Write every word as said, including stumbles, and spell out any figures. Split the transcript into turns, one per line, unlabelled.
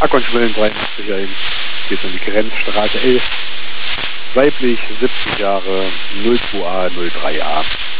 Akkonschwellen dreiundachtzig eben. Geht um die Grenzstraße elf. Weiblich, siebzig Jahre, null zwei A, null drei A.